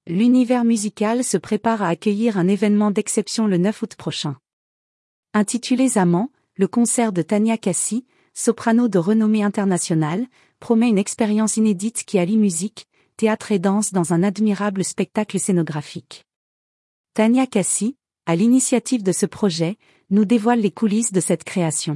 L'univers musical se prépare à accueillir un événement d'exception le 9 août prochain. Intitulé Amants, le concert de Tania Cassi, soprano de renommée internationale, promet une expérience inédite qui allie musique, théâtre et danse dans un admirable spectacle scénographique. Tania Cassi, à l'initiative de ce projet, nous dévoile les coulisses de cette création.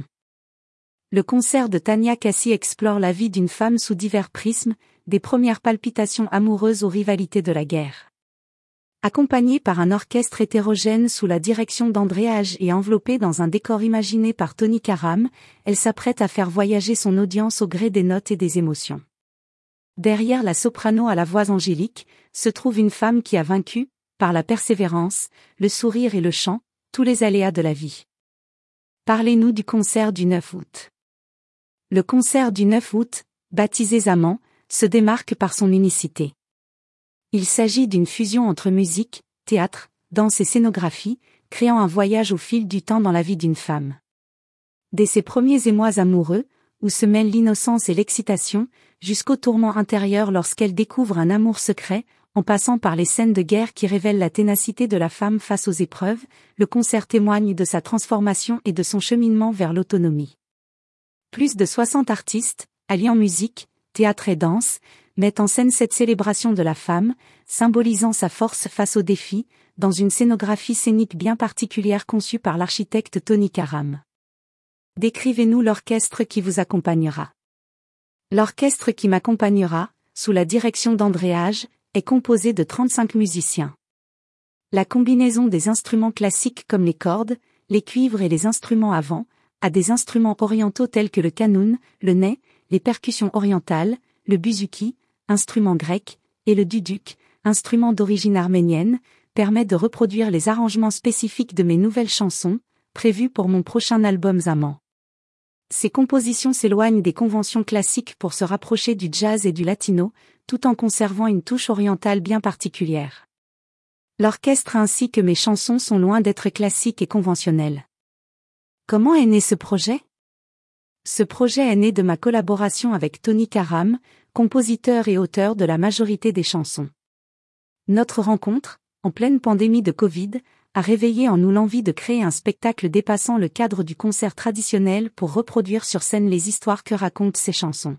Le concert de Tania Cassi explore la vie d'une femme sous divers prismes, des premières palpitations amoureuses aux rivalités de la guerre. Accompagnée par un orchestre hétérogène sous la direction d'André Hage et enveloppée dans un décor imaginé par Tony Karam, elle s'apprête à faire voyager son audience au gré des notes et des émotions. Derrière la soprano à la voix angélique, se trouve une femme qui a vaincu, par la persévérance, le sourire et le chant, tous les aléas de la vie. Parlez-nous du concert du 9 août. Le concert du 9 août, baptisé Amants, se démarque par son unicité. Il s'agit d'une fusion entre musique, théâtre, danse et scénographie, créant un voyage au fil du temps dans la vie d'une femme. Dès ses premiers émois amoureux, où se mêlent l'innocence et l'excitation, jusqu'au tourment intérieur lorsqu'elle découvre un amour secret, en passant par les scènes de guerre qui révèlent la ténacité de la femme face aux épreuves, le concert témoigne de sa transformation et de son cheminement vers l'autonomie. Plus de 60 artistes, alliant musique, théâtre et danse, mettent en scène cette célébration de la femme, symbolisant sa force face aux défis, dans une scénographie scénique bien particulière conçue par l'architecte Tony Karam. Décrivez-nous l'orchestre qui vous accompagnera. L'orchestre qui m'accompagnera, sous la direction d'André Hage, est composé de 35 musiciens. La combinaison des instruments classiques comme les cordes, les cuivres et les instruments à vent, à des instruments orientaux tels que le qanun, le ney, les percussions orientales, le buzuki, instrument grec, et le duduk, instrument d'origine arménienne, permet de reproduire les arrangements spécifiques de mes nouvelles chansons, prévues pour mon prochain album Amants. Ces compositions s'éloignent des conventions classiques pour se rapprocher du jazz et du latino, tout en conservant une touche orientale bien particulière. L'orchestre ainsi que mes chansons sont loin d'être classiques et conventionnels. Comment est né ce projet ? Ce projet est né de ma collaboration avec Tony Karam, compositeur et auteur de la majorité des chansons. Notre rencontre, en pleine pandémie de Covid, a réveillé en nous l'envie de créer un spectacle dépassant le cadre du concert traditionnel pour reproduire sur scène les histoires que racontent ces chansons.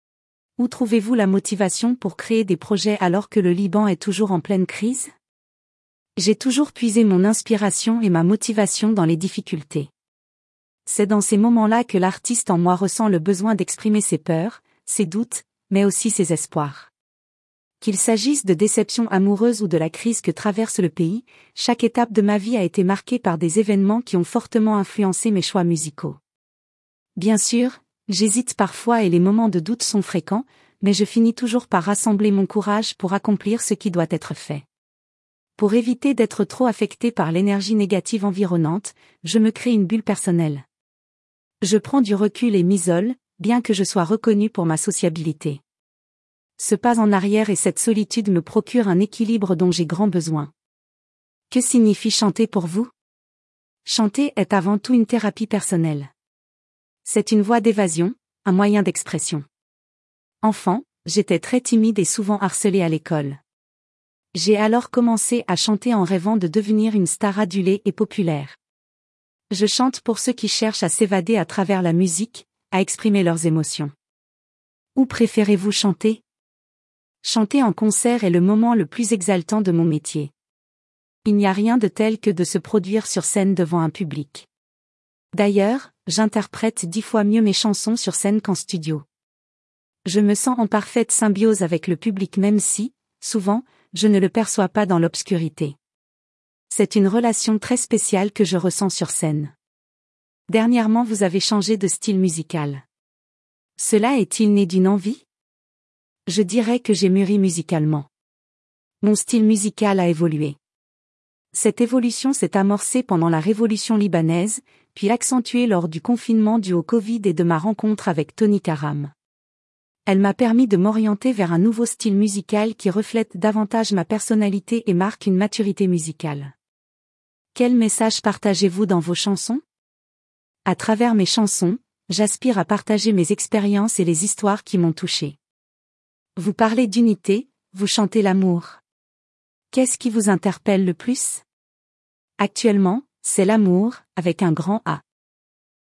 Où trouvez-vous la motivation pour créer des projets alors que le Liban est toujours en pleine crise ? J'ai toujours puisé mon inspiration et ma motivation dans les difficultés. C'est dans ces moments-là que l'artiste en moi ressent le besoin d'exprimer ses peurs, ses doutes, mais aussi ses espoirs. Qu'il s'agisse de déceptions amoureuses ou de la crise que traverse le pays, chaque étape de ma vie a été marquée par des événements qui ont fortement influencé mes choix musicaux. Bien sûr, j'hésite parfois et les moments de doute sont fréquents, mais je finis toujours par rassembler mon courage pour accomplir ce qui doit être fait. Pour éviter d'être trop affecté par l'énergie négative environnante, je me crée une bulle personnelle. Je prends du recul et m'isole, bien que je sois reconnu pour ma sociabilité. Ce pas en arrière et cette solitude me procurent un équilibre dont j'ai grand besoin. Que signifie chanter pour vous ? Chanter est avant tout une thérapie personnelle. C'est une voie d'évasion, un moyen d'expression. Enfant, j'étais très timide et souvent harcelée à l'école. J'ai alors commencé à chanter en rêvant de devenir une star adulée et populaire. Je chante pour ceux qui cherchent à s'évader à travers la musique, à exprimer leurs émotions. Où préférez-vous chanter ? Chanter en concert est le moment le plus exaltant de mon métier. Il n'y a rien de tel que de se produire sur scène devant un public. D'ailleurs, j'interprète 10 fois mieux mes chansons sur scène qu'en studio. Je me sens en parfaite symbiose avec le public même si, souvent, je ne le perçois pas dans l'obscurité. C'est une relation très spéciale que je ressens sur scène. Dernièrement vous avez changé de style musical. Cela est-il né d'une envie ? Je dirais que j'ai mûri musicalement. Mon style musical a évolué. Cette évolution s'est amorcée pendant la révolution libanaise, puis accentuée lors du confinement dû au Covid et de ma rencontre avec Tony Karam. Elle m'a permis de m'orienter vers un nouveau style musical qui reflète davantage ma personnalité et marque une maturité musicale. Quel message partagez-vous dans vos chansons ? À travers mes chansons, j'aspire à partager mes expériences et les histoires qui m'ont touché. Vous parlez d'unité, vous chantez l'amour. Qu'est-ce qui vous interpelle le plus? Actuellement, c'est l'amour, avec un grand A.